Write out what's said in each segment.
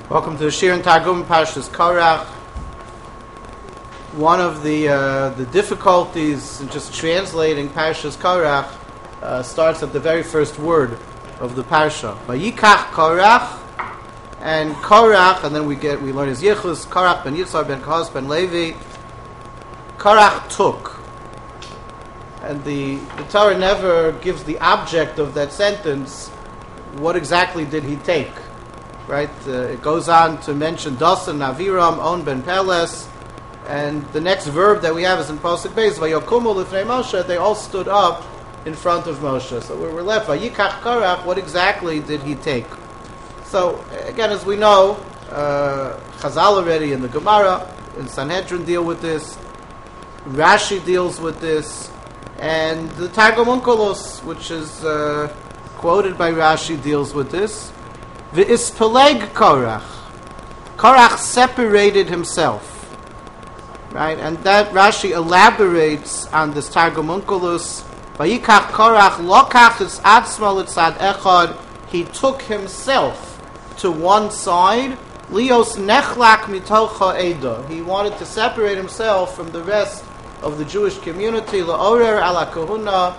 Welcome to the Shir and Targum Parshas Korach. One of the difficulties in just translating Parshas Korach starts at the very first word of the parsha. Vayikach Korach, and then we learn his Yichus, Korach ben Yitzhar ben Kohos ben Levi. Korach took. And the Torah never gives the object of that sentence. What exactly did he take? Right? It goes on to mention Dasan, Aviram, On ben Peles, and the next verb that we have is in Pasuk Beis, Vayokumu lifnei Moshe. They all stood up in front of Moshe. So we're left, Vayikach Korach, what exactly did he take? So again, as we know, Chazal already in the Gemara, in Sanhedrin deal with this, Rashi deals with this, and the Targum Onkelos, which is quoted by Rashi, deals with this. V'ispeleg Korach. Korach separated himself. Right? And that Rashi elaborates on this Targum Onkelos. Vayikach Korach lokach es atzmo l'tzad echad. He took himself to one side. Lios nechlak mitocha eda. He wanted to separate himself from the rest of the Jewish community. La'orer ala kahuna.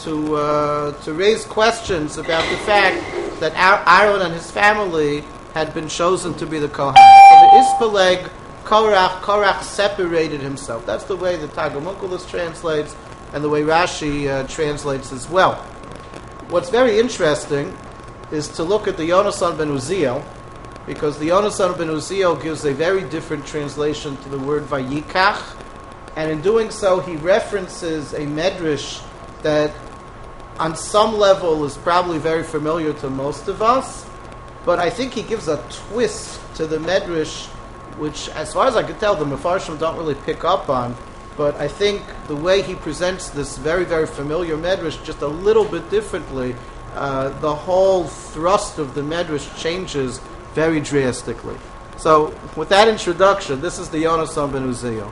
To raise questions about the fact that Aaron and his family had been chosen to be the Kohanim. So the Ispeleg, Korach separated himself. That's the way the Targum Onkelos translates, and the way Rashi translates as well. What's very interesting is to look at the Yonasan ben Uziel, because the Yonasan ben Uziel gives a very different translation to the word Vayikach, and in doing so he references a medrash that on some level is probably very familiar to most of us, but I think he gives a twist to the medrash, which, as far as I could tell, the Mefarshim don't really pick up on, but I think the way he presents this very, very familiar medrash just a little bit differently, the whole thrust of the medrash changes very drastically. So, with that introduction, this is the Yonasan ben Uziel.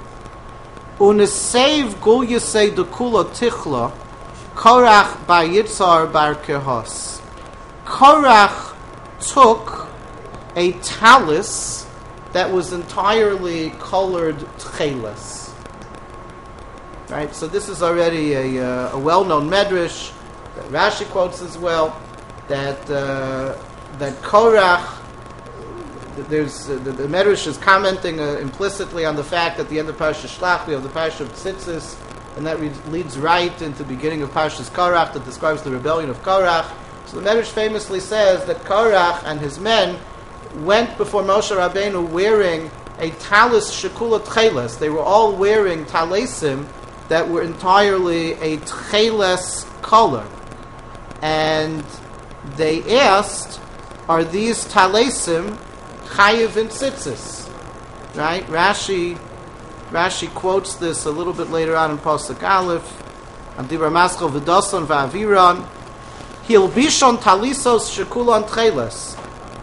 Unesev gul yasei dekula tichla Korach bar Yitzhar bar Kohos. Korach took a talus that was entirely colored tcheles. Right, so this is already a well-known medrash that Rashi quotes as well. That Korach, there's the medrash is commenting implicitly on the fact that at the end of Parshas Shlach we have the Parsha of Tzitzis. And that leads right into the beginning of Parshas Korach that describes the rebellion of Korach. So the Medrash famously says that Korach and his men went before Moshe Rabbeinu wearing a talus shekula tcheles. They were all wearing talesim that were entirely a tcheles color. And they asked, are these talesim chayiv in tzitzis? Right? Rashi quotes this a little bit later on in Pasuk Aleph. Amdibra Maschal v'Dasan v'Aviran. Hilbishon talisos shekulon tcheles.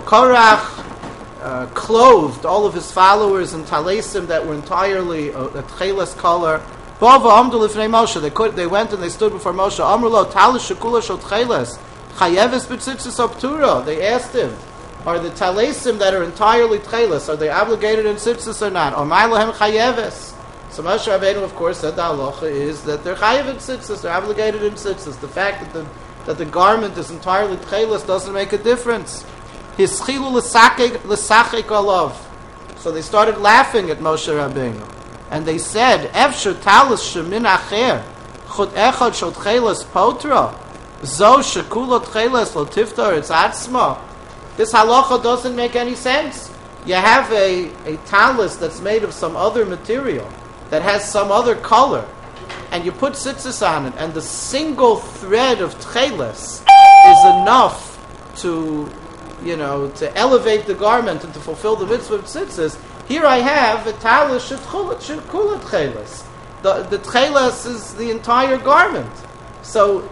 Korach clothed all of his followers in talesim that were entirely a tcheles color. Bava amdu lifnei Moshe. They went and they stood before Moshe. Amrulo talis shekula shel tcheles. Chayeves b'tzitzis optura. They asked him, are the talesim that are entirely tcheles, are they obligated in tzitzis or not? Or ma'lahem chayeves? So Moshe Rabbeinu, of course, said the halacha is that they're chayev in tzitzis, they're obligated in tzitzis. The fact that the garment is entirely tcheles doesn't make a difference. Hischilu l'sachek alav. So they started laughing at Moshe Rabbeinu, and they said, "Efshar talis shemin acher chut echad shel tcheles potra zo shekula tcheles lo tiftar it's atzma." This halacha doesn't make any sense. You have a talus that's made of some other material, that has some other color, and you put tzitzis on it, and the single thread of tcheles is enough to elevate the garment and to fulfill the mitzvah of tzitzis. Here I have a talus shekula tcheles. The tcheles is the entire garment. So,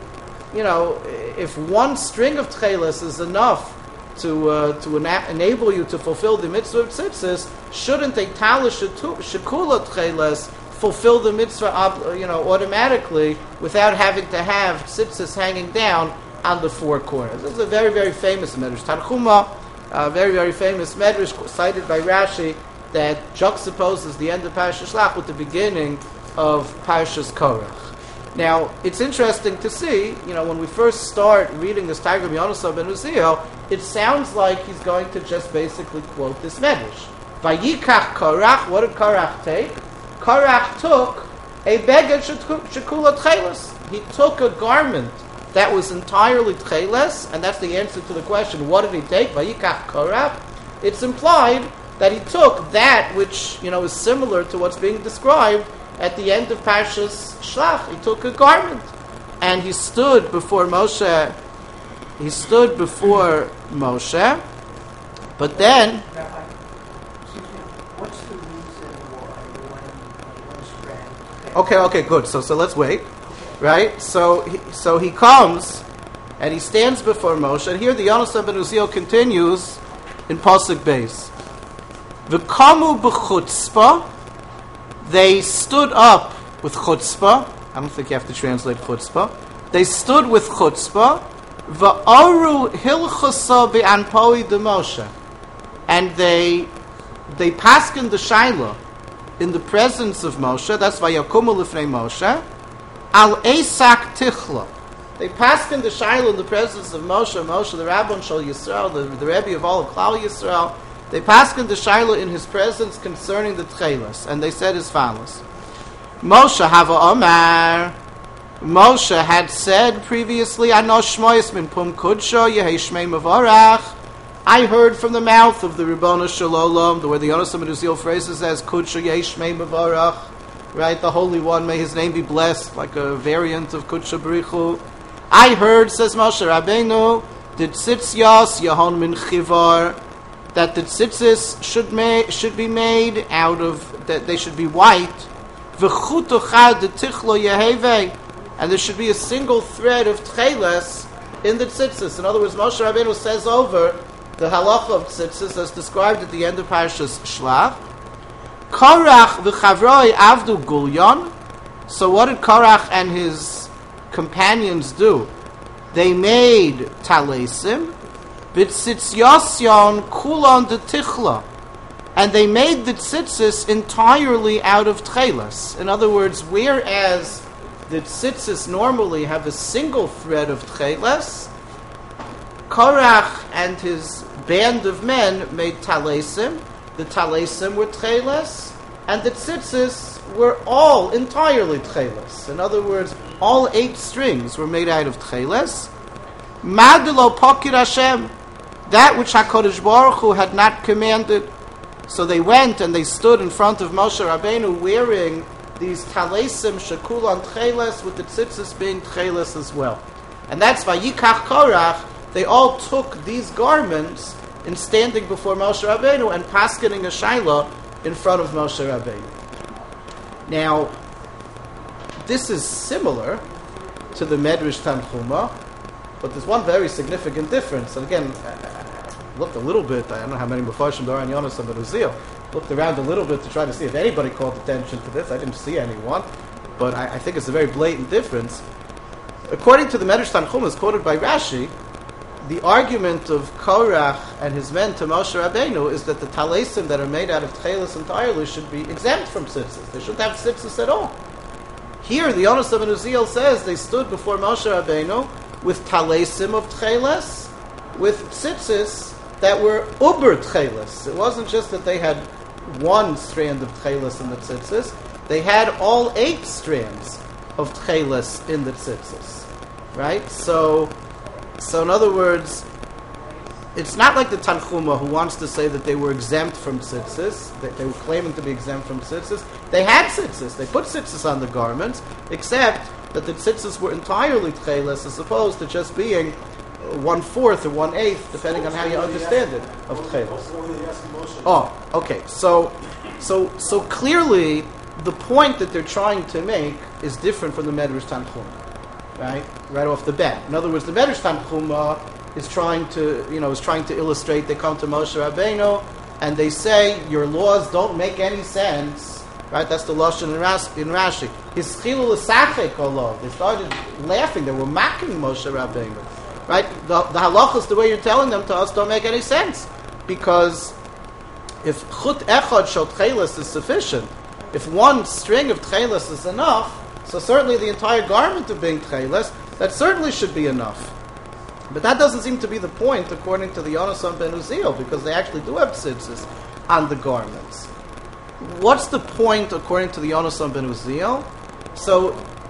if one string of tcheles is enough to enable you to fulfill the mitzvah of tzitzis, shouldn't a talus shekula tcheles fulfill the mitzvah automatically without having to have tzitzis hanging down on the four corners? This is a very, very famous medrash. Tanchuma very, very famous medrash cited by Rashi that juxtaposes the end of Parashas Shlach with the beginning of Parashas Korach. Now, it's interesting to see, when we first start reading this Targum Yonasan ben Uziel, it sounds like he's going to just basically quote this medrash. Vayikach Korach, what did Korach take? Korach took a beged shekula tcheles. He took a garment that was entirely tcheles, and that's the answer to the question, what did he take? Vayikach Korach. It's implied that he took that which, is similar to what's being described at the end of Parshas Shlach. He took a garment and he stood before Moshe. But then, what's the reason why one strand? Okay, good. So let's wait, right? So he comes and he stands before Moshe. And here the Yonasan ben Uziel continues in Pasuk Beis. V'kamu b'chutzpah. They stood up with chutzpah. I don't think you have to translate chutzpah. They stood with chutzpah. Va'aru hilchasa be'anpoi de Moshe. And they paskened the Shaila in the presence of Moshe. That's Vayakumu lifnei Moshe. Al esak tichla. They paskened the Shaila in the presence of Moshe, the Rabbon Shal Yisrael, the Rebbe of all of Klal Yisrael. They paskened the Shaila in his presence concerning the Tchelas, and they said as follows: Moshe hava omar. Moshe had said previously, "Ano shmoyis min pum kudsho yehei shmei mavarach." I heard from the mouth of the Ribono Shel Olam, the way the Yonasan ben Uziel phrases as "Kudsho yehei shmei mavarach," right? The Holy One, may His name be blessed, like a variant of Kudsho B'richu. I heard, says Moshe Rabbeinu, that tzitzios yahon min chivar, that the tzitzis should be made out of, that they should be white. V'chutochad tichlo yehevei, and there should be a single thread of tcheles in the tzitzis. In other words, Moshe Rabbeinu says over the halacha of tzitzis as described at the end of Parashas Shlach. Korach v'chavroi avdu gulyon. So what did Korach and his companions do? They made talesim. B'tzitzyosyon kulon de tichla, and they made the tzitzis entirely out of tcheles. In other words, whereas the tzitzis normally have a single thread of tcheles, Korach and his band of men made talesim. The talesim were tcheles, and the tzitzis were all entirely tcheles. In other words, all 8 strings were made out of tcheles. Madilo pokir Hashem, that which HaKadosh Baruch Hu had not commanded. So they went and they stood in front of Moshe Rabbeinu wearing these talesim shekulan tcheles, with the tzitzis being tcheles as well. And that's why Yikach Korach, they all took these garments in standing before Moshe Rabbeinu and paskening a shaila in front of Moshe Rabbeinu. Now, this is similar to the Medrash Tanchuma, but there's one very significant difference. And again, I looked a little bit, I don't know how many Mefarshim there are in Yonasan ben Uziel, looked around a little bit to try to see if anybody called attention to this. I didn't see anyone, but I think it's a very blatant difference. According to the Medrash Tanchuma, as quoted by Rashi, the argument of Korach and his men to Moshe Rabbeinu is that the talesim that are made out of tcheles entirely should be exempt from tzitzis. They shouldn't have tzitzis at all. Here, the Yonasan ben Uziel says they stood before Moshe Rabbeinu with talesim of tcheles, with tzitzis that were uber tcheles. It wasn't just that they had one strand of tcheles in the tzitzis. They had all 8 strands of tcheles in the tzitzis. Right? So in other words, it's not like the Tanchuma who wants to say that they were exempt from tzitzis. They were claiming to be exempt from tzitzis. They had tzitzis. They put tzitzis on the garments, except that the tzitzis were entirely tcheles as opposed to just being 1/4 or 1/8, depending on how you understand it, of tcheles. Oh, okay. So clearly, the point that they're trying to make is different from the Medrash Tanchuma, right off the bat. In other words, the Medrash Tanchuma is trying to illustrate. They come to Moshe Rabbeinu and they say, your laws don't make any sense. Right, that's the lashon in Rashi. His chilul l'sachek olav. They started laughing. They were mocking Moshe Rabbeinu. Right, the halachas, the way you're telling them to us, don't make any sense. because if chut echad shel tcheles is sufficient, if one string of tcheles is enough, so certainly the entire garment of being tcheles, that certainly should be enough. But that doesn't seem to be the point according to the Yonasan ben Uziel, because they actually do have tzitzis on the garments. What's the point according to the Yonasan ben Uziel? So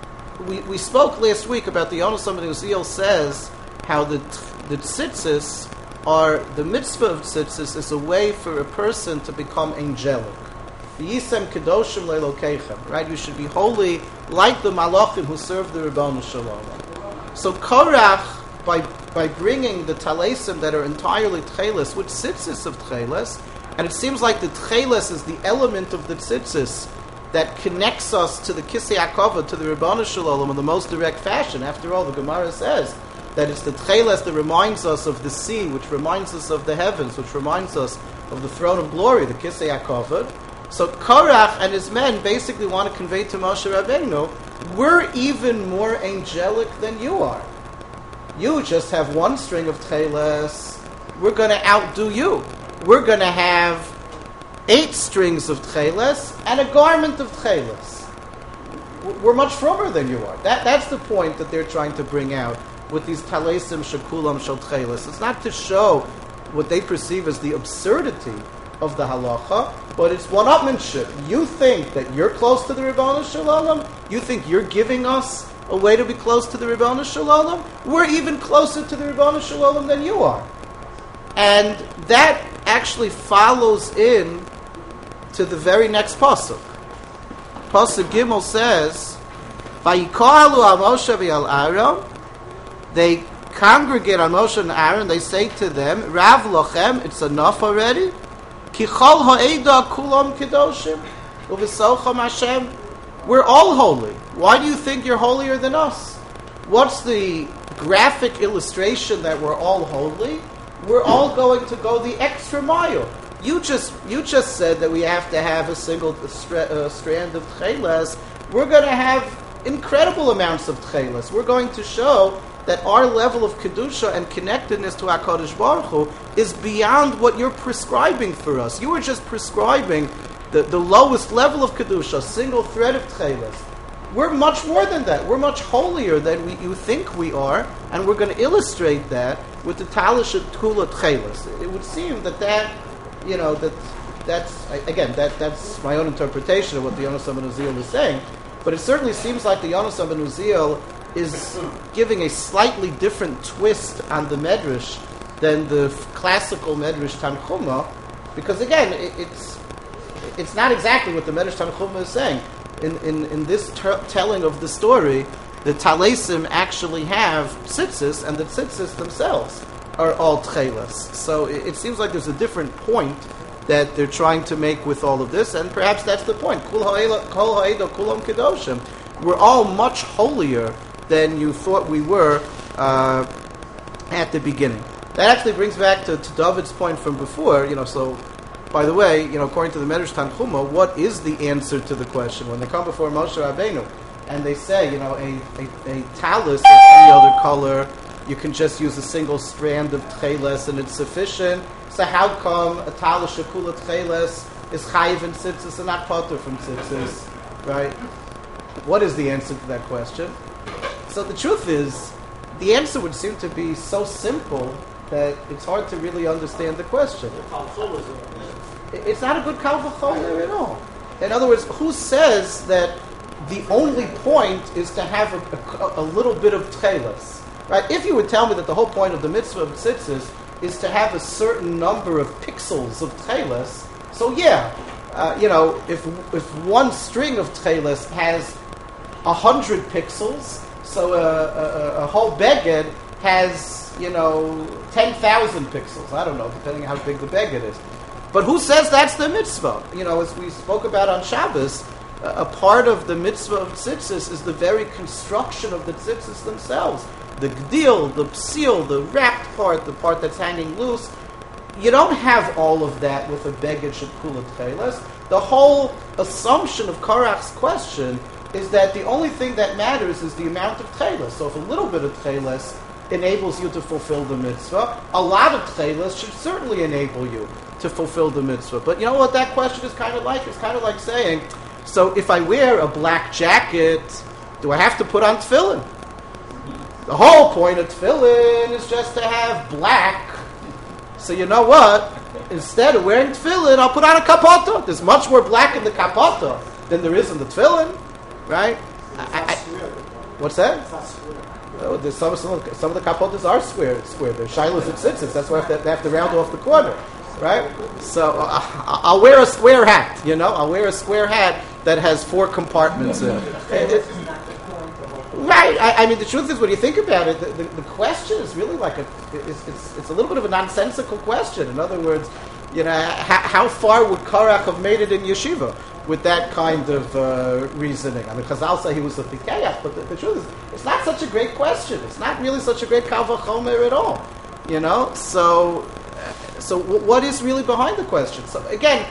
we spoke last week about the Yonasan ben Uziel says how the tzitzis are, the mitzvah of tzitzis is a way for a person to become angelic. V'yisem kedoshim le'elokeichem, right? You should be holy like the malachim who serve the Ribbon Shalom. So Korach, by bringing the talesim that are entirely tcheles with tzitzis of tcheles, and it seems like the tcheles is the element of the tzitzis that connects us to the Kisei HaKavod, to the Ribbon Shalom in the most direct fashion. After all, the Gemara says that it's the tcheles that reminds us of the sea, which reminds us of the heavens, which reminds us of the throne of glory, the Kisei HaKavod. So Korach and his men basically want to convey to Moshe Rabbeinu, we're even more angelic than you are. You just have one string of tcheles. We're going to outdo you. We're going to have 8 strings of tcheles and a garment of tcheles. We're much frummer than you are. That's the point that they're trying to bring out with these talesim shekulam shel tcheles. It's not to show what they perceive as the absurdity of the halacha, but it's one-upmanship. You think that you're close to the Ribbon Shalom? You think you're giving us a way to be close to the Ribbon Shalom? We're even closer to the Ribbon Shalom than you are. And that actually follows in to the very next pasuk. Pasuk Gimel says, "Vayikalu al Moshe v'al Aaron." They congregate on Moshe and Aaron. They say to them, "Rav lochem, it's enough already. Ki chol ha'eda kulam kedoshim u'v'socham Hashem." We're all holy. Why do you think you're holier than us? What's the graphic illustration that we're all holy? We're all going to go the extra mile. You just said that we have to have a single strand of tcheles. We're going to have incredible amounts of tcheles. We're going to show that our level of kedusha and connectedness to HaKadosh Baruch Hu is beyond what you're prescribing for us. You were just prescribing the lowest level of kedusha, single thread of tcheles. We're much more than that. We're much holier than you think we are, and we're going to illustrate that with the talish kula tcheles. It would seem that's my own interpretation of what the Yonasan ben Uziel is saying, but it certainly seems like the Yonasan ben Uziel is giving a slightly different twist on the Medrash than the classical Medrash Tanchuma, because again, it's not exactly what the Medrash Tanchuma is saying. In this telling of the story, the Talesim actually have tzitzis, and the tzitzis themselves are all tcheles. So it seems like there's a different point that they're trying to make with all of this, and perhaps that's the point. Kol ha'eda kulam kedoshim. We're all much holier than you thought we were at the beginning. That actually brings back to David's point from before. So, by the way, according to the Medrash Tanchuma, what is the answer to the question when they come before Moshe Rabbeinu and they say, a talus of any other color, you can just use a single strand of tcheles and it's sufficient. So how come a talus shekula tcheles is chayiv in tzitzis and not potter from tzitzis, right? What is the answer to that question? So the truth is, the answer would seem to be so simple that it's hard to really understand the question. It's not a good kal v'choler at all. In other words, who says that the only point is to have a little bit of tcheles? Right? If you would tell me that the whole point of the mitzvah of tzitzis is to have a certain number of pixels of tcheles, so yeah, if one string of tcheles has 100 pixels, so a whole beged has 10,000 pixels. I don't know, depending on how big the beged is. But who says that's the mitzvah? As we spoke about on Shabbos, a part of the mitzvah of tzitzis is the very construction of the tzitzis themselves. The gdil, the psil, the wrapped part, the part that's hanging loose. You don't have all of that with a beged shekula tcheles. The whole assumption of Korach's question is that the only thing that matters is the amount of tcheles. So if a little bit of tcheles enables you to fulfill the mitzvah. A lot of tchelas should certainly enable you to fulfill the mitzvah. But you know what that question is kind of like? It's kind of like saying, so if I wear a black jacket, do I have to put on tefillin? The whole point of tefillin is just to have black. So you know what? Instead of wearing tefillin, I'll put on a kapota. There's much more black in the kapota than there is in the tefillin, right? What's that? Oh, there's some of the kapotas are square. They're shilas and tzitzits. That's why they have to round off the corner, right? So I'll wear a square hat. I'll wear a square hat that has 4 compartments in it. Right. I mean, the truth is, when you think about it, the question is really like it's a little bit of a nonsensical question. In other words, how far would Korach have made it in yeshiva with that kind of reasoning? I mean, Chazal say he was a Pikeach, but the truth is, it's not such a great question. It's not really such a great Kal Vachomer at all. So what is really behind the question? So again,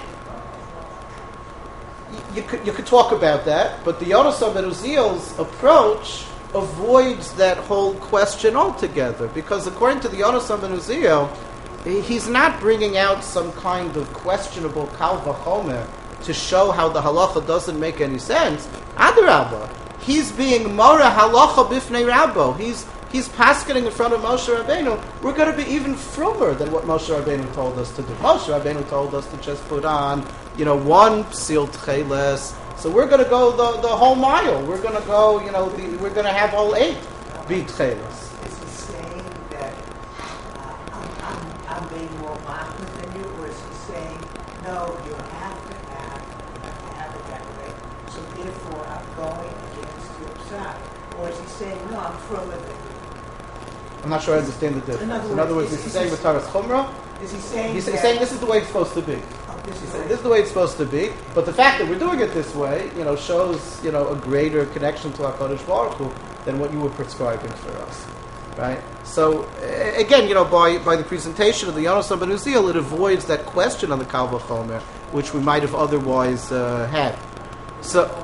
you could talk about that, but the Yonasan ben Uziel's approach avoids that whole question altogether, because according to the Yonasan ben Uziel, he's not bringing out some kind of questionable Kal Vachomer to show how the halacha doesn't make any sense. Adarabba, he's being Mora halacha bifnei Rabbo. He's paskening in front of Moshe Rabbeinu. We're going to be even frummer than what Moshe Rabbeinu told us to do. Moshe Rabbeinu told us to just put on, 1 sealed cheles. So we're going to go the whole mile. We're going to go, we're going to have all 8 beat cheles. Is he saying that I'm being more mindful than you, or is he saying, no, you have to have it that way, so therefore I'm going against your side? Or is he saying, no, I'm frummer than you? I'm not sure I understand the difference. In other words, is he saying V'taras Chumrah? Is he saying He's saying this is the way it's supposed to be. He's saying this is the way it's supposed to be. But the fact that we're doing it this way, shows, a greater connection to HaKadosh Baruch Hu than what you were prescribing for us. Right? So, again, by the presentation of the Yonasan ben Uziel, it avoids that question on the Kal Vachomer, which we might have otherwise had. So,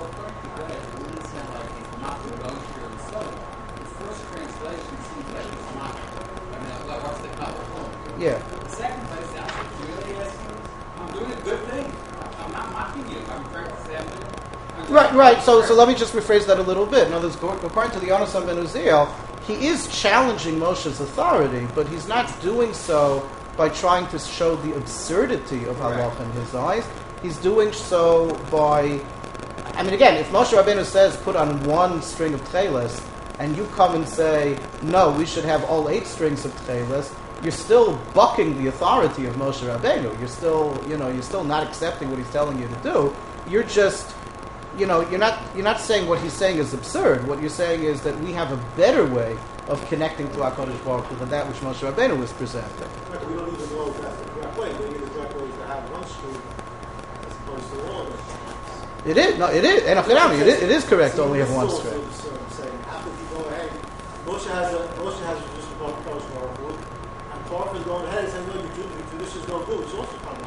yeah. The second place, really asking, I'm doing a good thing. I'm not mocking you. I'm practicing. Right. So let me just rephrase that a little bit. In other words, according to the Yonasan ben Uziel, he is challenging Moshe's authority, but he's not doing so by trying to show the absurdity of halacha in his eyes. He's doing so by, again, if Moshe Rabbeinu says put on 1 string of tcheles, and you come and say, no, we should have all 8 strings of tcheles, you're still bucking the authority of Moshe Rabbeinu. You're still not accepting what he's telling you to do. You're just, you're not saying what he's saying is absurd. What you're saying is that we have a better way of connecting to HaKadosh Baruch Hu than that which Moshe Rabbeinu was presenting. But we don't even know if that's the correct way. Maybe the correct way is to have 1 string as opposed to all of them. It is. No, it is. It is correct to only have 1 string. So I'm saying, how could you go ahead? Moshe has a tradition called HaKadosh Baruch Hu. Baruch is going ahead and saying, no, your traditions don't do it. It's also kind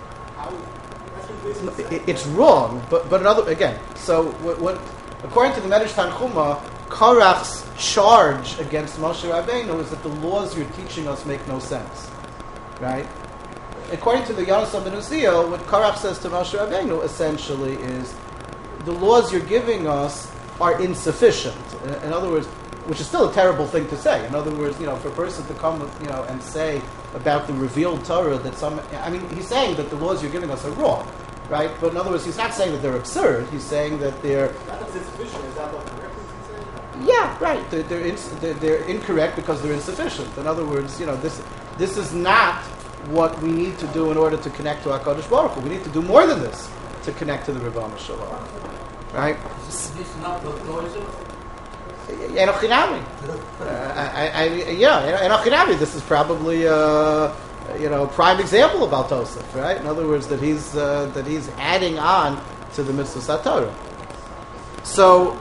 of absurd. It's wrong, but another, again, so what according to the Medrash Tanchuma, Korach's charge against Moshe Rabbeinu is that the laws you're teaching us make no sense. Right? According to the Yonasan ben Uziel, what Korach says to Moshe Rabbeinu essentially is the laws you're giving us are insufficient. In other words, which is still a terrible thing to say. In other words, for a person to come, and say about the revealed Torah that he's saying that the laws you're giving us are wrong, right? But in other words, he's not saying that they're absurd. He's saying that they're... That's insufficient. Is that what correct he's saying? Yeah, right. They're incorrect because they're insufficient. In other words, this is not what we need to do in order to connect to HaKadosh Baruch Hu. We need to do more than this to connect to the Rebbeinu Shalom. Right? This is not the Torah. Enochinami. Enochinami. This is probably prime example about Tosef, right? In other words, that he's adding on to the mitzvah Torah. So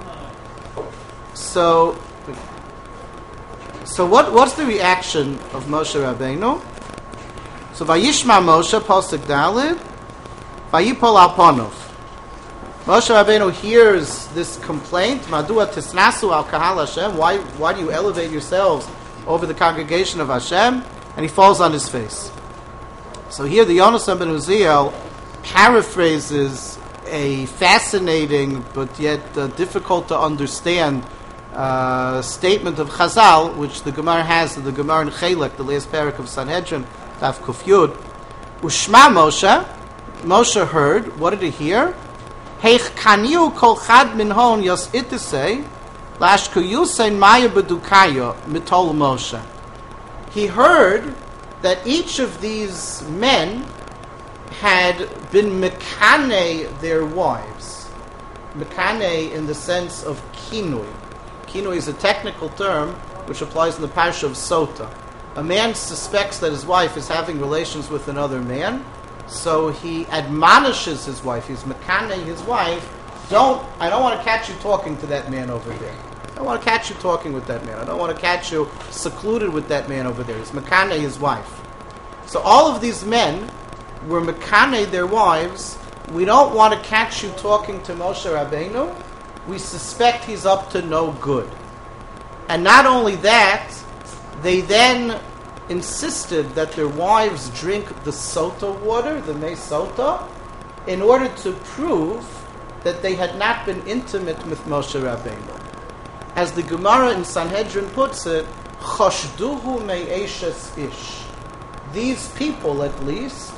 what's the reaction of Moshe Rabbeinu? So Vayishma Moshe pasuk Dalid, Vayipol al Panov. Moshe Rabbeinu hears this complaint. Madua tisnasu al kahal Hashem. Why do you elevate yourselves over the congregation of Hashem, and he falls on his face. So here the Yonasan ben Uziel paraphrases a fascinating but yet difficult to understand statement of Chazal, which the Gemara has, the Gemara in Chelek, the last parak of Sanhedrin, Daf Kuf Yud. Ushma Moshe, Moshe heard. What did he hear? Heich kaniu kol chad minhon yos itisei lashku yusein maya bedukayo mitol Moshe. He heard that each of these men had been mekane their wives. Mekane in the sense of kinui. Kinui is a technical term which applies in the parsha of Sota. A man suspects that his wife is having relations with another man, so he admonishes his wife. He's mekane his wife. I don't want to catch you talking to that man over there. I don't want to catch you talking with that man. I don't want to catch you secluded with that man over there. He's mekane his wife. So all of these men were mekane their wives. We don't want to catch you talking to Moshe Rabbeinu. We suspect he's up to no good. And not only that, they then insisted that their wives drink the sota water, the mei sota, in order to prove that they had not been intimate with Moshe Rabbeinu. As the Gemara in Sanhedrin puts it, choshduhu me'eshes ish. These people, at least,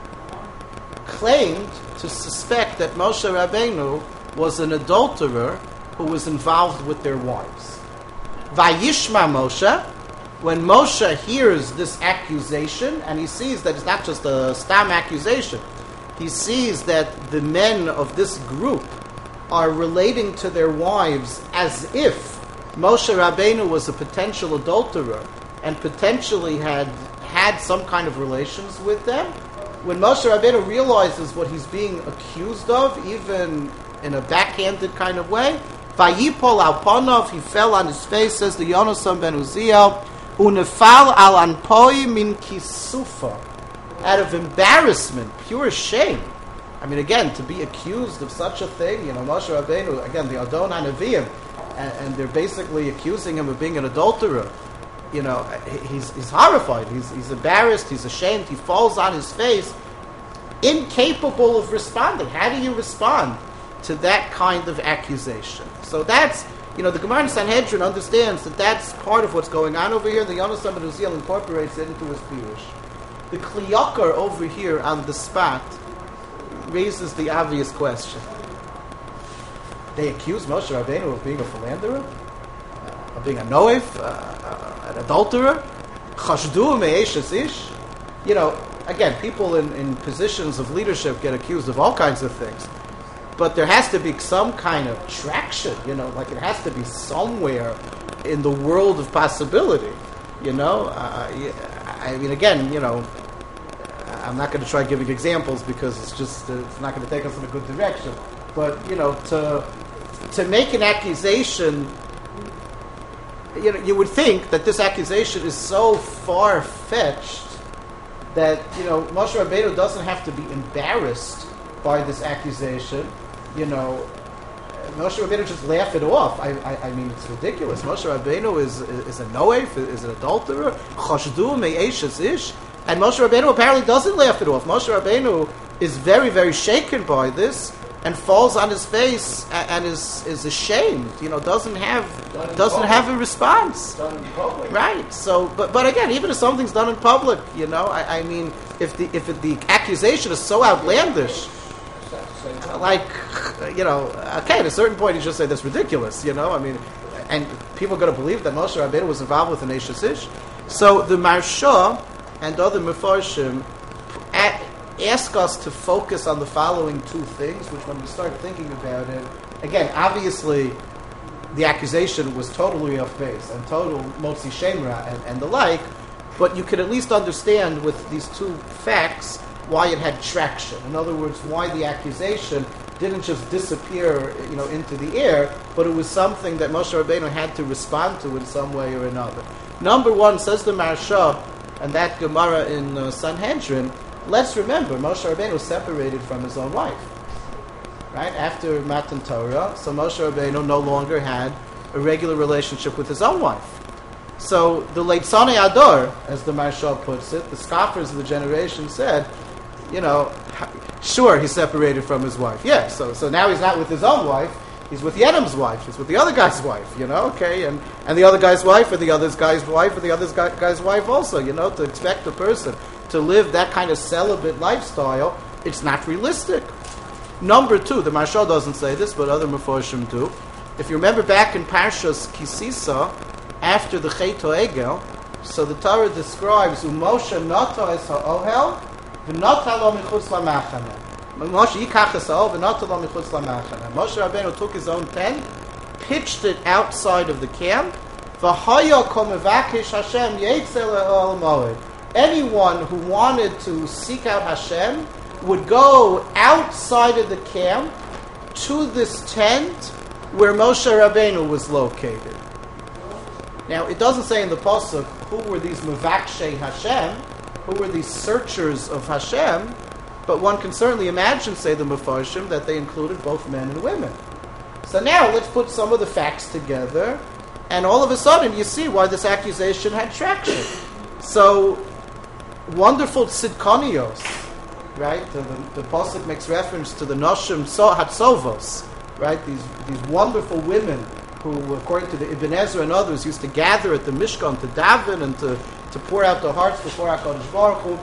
claimed to suspect that Moshe Rabbeinu was an adulterer who was involved with their wives. Vayishma Moshe, when Moshe hears this accusation, and he sees that it's not just a stam accusation, he sees that the men of this group are relating to their wives as if Moshe Rabbeinu was a potential adulterer and potentially had some kind of relations with them. When Moshe Rabbeinu realizes what he's being accused of, even in a backhanded kind of way, Vayipol al ponov, he fell on his face, says the Yonasan ben Uziel, unefal al anpoi min kisufa, out of embarrassment, pure shame. I mean, again, to be accused of such a thing, Moshe Rabbeinu, again, the Adon HaNeviim, and they're basically accusing him of being an adulterer. He's horrified, he's embarrassed, he's ashamed, he falls on his face, incapable of responding. How do you respond to that kind of accusation? So that's, the Gemara in Sanhedrin understands that that's part of what's going on over here. The Yonasan ben Uziel incorporates it into his Pirush. The Kli Yakar over here on the spot raises the obvious question. They accuse Moshe Rabbeinu of being a philanderer, of being a noef, an adulterer. Chashdu me'eshes ish. Again, people in positions of leadership get accused of all kinds of things. But there has to be some kind of traction, like it has to be somewhere in the world of possibility, I mean, again, I'm not going to try giving examples because it's not going to take us in a good direction. But, to make an accusation, you would think that this accusation is so far-fetched that, Moshe Rabbeinu doesn't have to be embarrassed by this accusation. Moshe Rabbeinu just laugh it off. I mean, it's ridiculous. Moshe Rabbeinu is a noef, is an adulterer. Chashdu me'eshes ish. And Moshe Rabbeinu apparently doesn't laugh it off. Moshe Rabbeinu is very, very shaken by this and falls on his face and is ashamed. Doesn't have a response. Done in public. Right. So, but again, even if something's done in public, I mean, if the accusation is so outlandish, okay, at a certain point you just say that's ridiculous, I mean, and people are going to believe that Moshe Rabbeinu was involved with an Eshes Ish. So the Marsha and other Mefarshim ask us to focus on the following two things, which when we start thinking about it, again, obviously the accusation was totally off base and total Motzi Shemra and the like, but you could at least understand with these two facts why it had traction. In other words, why the accusation didn't just disappear, into the air, but it was something that Moshe Rabbeinu had to respond to in some way or another. Number one, says the Marsha, and that Gemara in Sanhedrin, let's remember, Moshe Rabbeinu was separated from his own wife. Right? After Matan Torah, so Moshe Rabbeinu no longer had a regular relationship with his own wife. So the Leitzane Ador, as the Maharshal puts it, the scoffers of the generation said, sure, he's separated from his wife. Yeah, so now he's not with his own wife. He's with Yedem's wife. He's with the other guy's wife, okay? And the other guy's wife, or the other guy's wife, or the other guy's wife also, to expect a person to live that kind of celibate lifestyle, it's not realistic. Number two, the Maharshal doesn't say this, but other Meforshim do. If you remember back in Parshas Kisisa, after the Chet Egel, so the Torah describes, Moshe nata es ha'ohel, v'nata lo michutz lamachane. Moshe Rabbeinu took his own tent, pitched it outside of the camp. Anyone who wanted to seek out Hashem would go outside of the camp to this tent where Moshe Rabbeinu was located. Now, it doesn't say in the Pasuk who were these Mevakshei Hashem, who were these searchers of Hashem, but one can certainly imagine, say the Mefarshim, that they included both men and women. So now let's put some of the facts together, and all of a sudden you see why this accusation had traction. So, wonderful tzidkonios, right? The Pasuk makes reference to the Noshim Hatzovos, right? These wonderful women who, according to the Ibn Ezra and others, used to gather at the Mishkan to daven and to pour out their hearts before HaKadosh Baruch Hu.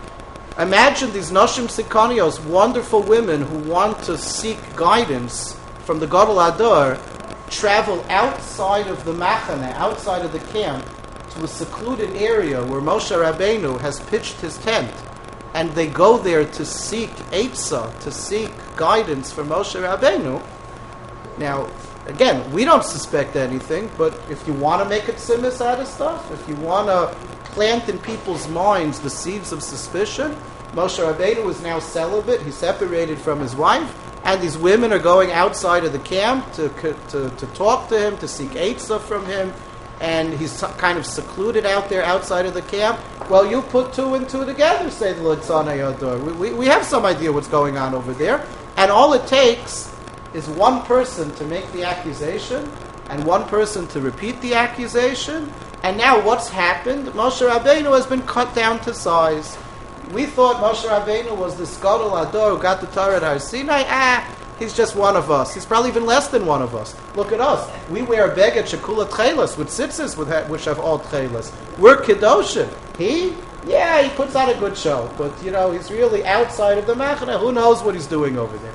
Imagine these Noshim Sikanios, wonderful women who want to seek guidance from the Gadol Ador, travel outside of the Machane, outside of the camp, to a secluded area where Moshe Rabbeinu has pitched his tent, and they go there to seek Eitzah, to seek guidance from Moshe Rabbeinu. Now, again, we don't suspect anything, but if you want to make a tzimis out of stuff, if you want to plant in people's minds the seeds of suspicion, Moshe Rabbeinu is now celibate, he's separated from his wife, and these women are going outside of the camp to talk to him, to seek Eitzah from him, and he's kind of secluded out there outside of the camp. Well, you put two and two together, say the Litzanei Ador. We have some idea what's going on over there, and all it takes is one person to make the accusation, and one person to repeat the accusation, and now what's happened? Moshe Rabbeinu has been cut down to size. We thought Moshe Rabbeinu was the Gadol Ador who got the Torah at Har Sinai. He's just one of us. He's probably even less than one of us. Look at us. We wear beged shekula tchelas, with tzitzis which have all tchelas. We're kedoshim. He puts on a good show, but he's really outside of the machane. Who knows what he's doing over there?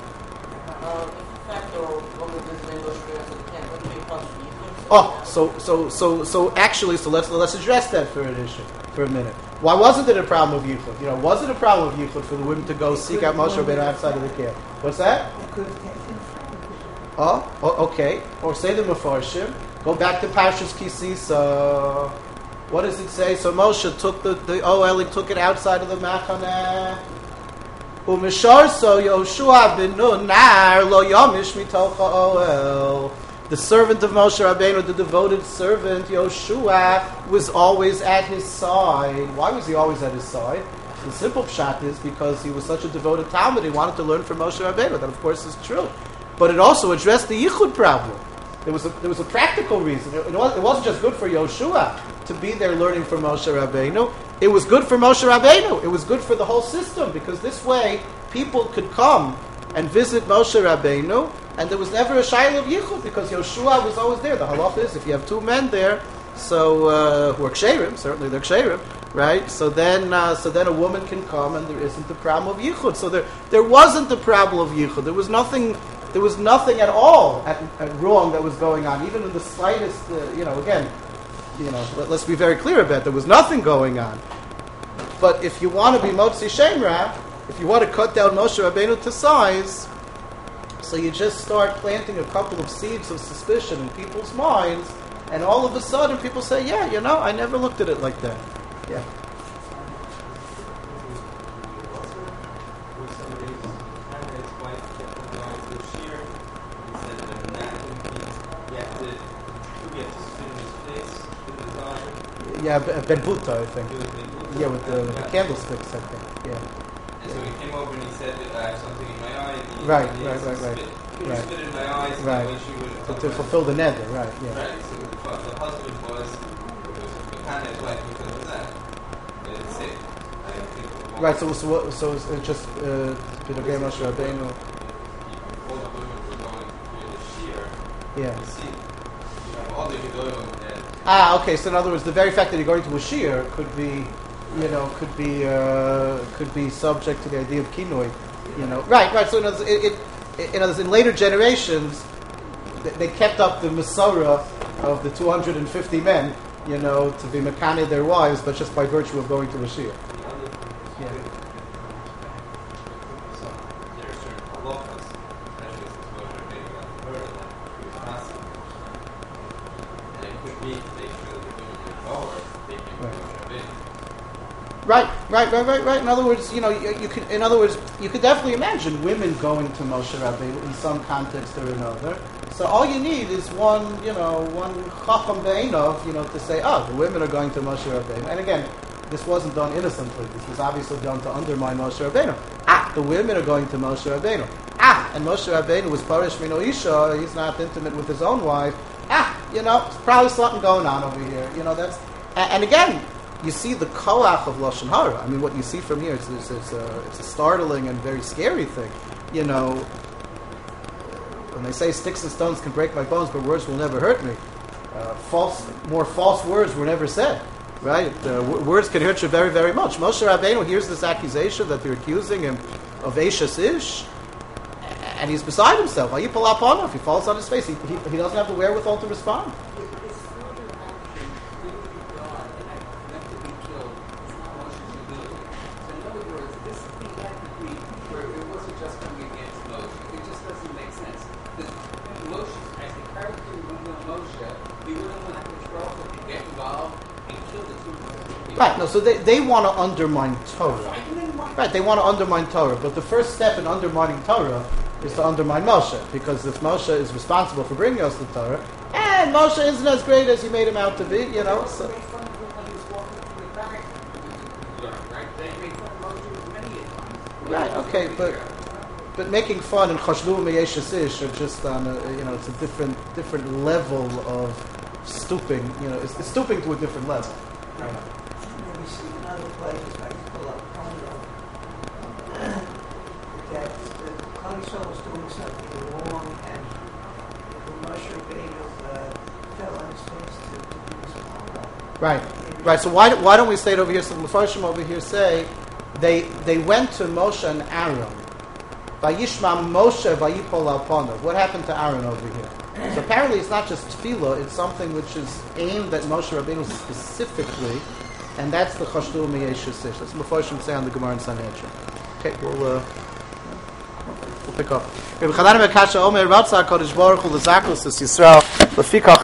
So let's address that for a minute. Why wasn't it a problem of Yichud? Was it a problem of Yichud for the women to go seek out Moshe Rabbeinu outside of the camp? What's that? Okay. Or say the Mefarshim. Go back to Parshas Kisisa. What does it say? So Moshe took the Ohel, he took it outside of the Machaneh. Umishar so Yoshua ben Nun nar lo yamish mitoch ha'ohel. The servant of Moshe Rabbeinu, the devoted servant, Yoshua, was always at his side. Why was he always at his side? The simple pshat is because he was such a devoted Talmud, he wanted to learn from Moshe Rabbeinu. That, of course, is true. But it also addressed the Yichud problem. There was a practical reason. It wasn't just good for Yoshua to be there learning from Moshe Rabbeinu. It was good for Moshe Rabbeinu. It was good for the whole system, because this way people could come and visit Moshe Rabbeinu, and there was never a shayla of Yichud, because Yoshua was always there. The halach is, if you have two men there, who are ksherim, certainly they're ksherim, right? So then a woman can come, and there isn't the problem of Yichud. So there wasn't the problem of Yichud. There was nothing at all at wrong that was going on, even in the slightest. Let's be very clear about it. There was nothing going on. But if you want to be Motzi Shemra, if you want to cut down Moshe Rabbeinu to size, so you just start planting a couple of seeds of suspicion in people's minds, and all of a sudden people say, I never looked at it like that. Yeah. Yeah, Ben Buta, I think. Yeah, with the candlesticks, I think. Yeah. And so he came over and he said, I have something in my eye. Right. He spit in my eyes. Right. To fulfill the nether, right, yeah. Right, so the husband was Makane is like because of that. It's it. Right. So it's just B'nogei Moshe Rabbeinu. All the women were going to the shear. Yeah. You see, you have all the gedolim that. Okay. So in other words, the very fact that you're going to a shear could be, could be subject to the idea of kinoi. Right. So in other words, in later generations, they kept up the Masorah of the 250 men, to be mekane their wives, but just by virtue of going to a shear. Yeah. So there are certain halachas, especially since Moshe Rabbeinu got the word of that he was passing. And it could be to make sure that the women move forward, they can Right. Moshe Rabbeinu. Right. In other words, you could definitely imagine women going to Moshe Rabbeinu in some context or another. So all you need is one chacham be'enov, to say, the women are going to Moshe Rabbeinu. And again, this wasn't done innocently. This was obviously done to undermine Moshe Rabbeinu. The women are going to Moshe Rabbeinu. And Moshe Rabbeinu was parish mino isha. He's not intimate with his own wife. There's probably something going on over here. That's and again. You see the koach of Lashon Hara. I mean, what you see from here, it's a startling and very scary thing. When they say sticks and stones can break my bones, but words will never hurt me. More false words were never said. Right? Words can hurt you very, very much. Moshe Rabbeinu hears this accusation that they're accusing him of Eishes Ish, and he's beside himself. He falls on his face. He doesn't have the wherewithal to respond. Right, no, so they want to undermine Torah. Right, they want to undermine Torah, but the first step in undermining Torah is to undermine Moshe, because if Moshe is responsible for bringing us the Torah, and Moshe isn't as great as he made him out to be, so. Right, okay, but making fun and chashlu me'yeshes ish are just on it's a different level of stooping, it's stooping to a different level. We see in other places, like pull up that the Klal Yisrael was doing something wrong, and the Moshe Rabbeinu fell on his face to do his homework. Right. So why don't we say it over here? So the Mepharshim over here say they went to Moshe and Aaron. Vayishma Moshe vayipol al panav. What happened to Aaron over here? So apparently it's not just tefillah; it's something which is aimed at Moshe Rabbeinu specifically. And that's the chashlu me'yeshes ish. That's what Mepharshim say on the Gemara in Sanhedrin. Okay, we'll pick up.